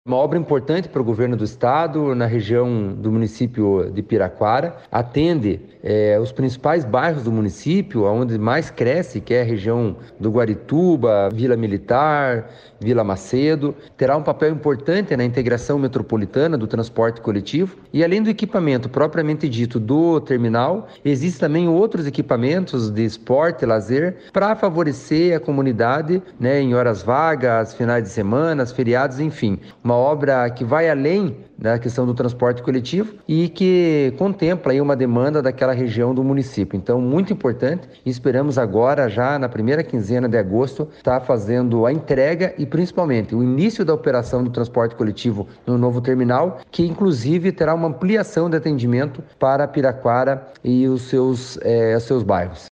Uma obra importante para o governo do estado, na região do município de Piraquara, atende os principais bairros do município, onde mais cresce, que é a região do Guarituba, Vila Militar, Vila Macedo. Terá um papel importante na integração metropolitana do transporte coletivo e, além do equipamento propriamente dito do terminal, existem também outros equipamentos de esporte e lazer para favorecer a comunidade, né, em horas vagas, finais de semana, feriados, enfim. Uma obra que vai além da questão do transporte coletivo e que contempla aí uma demanda daquela região do município. Então, muito importante, e esperamos agora, já na primeira quinzena de agosto, estar fazendo a entrega e principalmente o início da operação do transporte coletivo no novo terminal, que inclusive terá uma ampliação de atendimento para Piraquara e os seus bairros.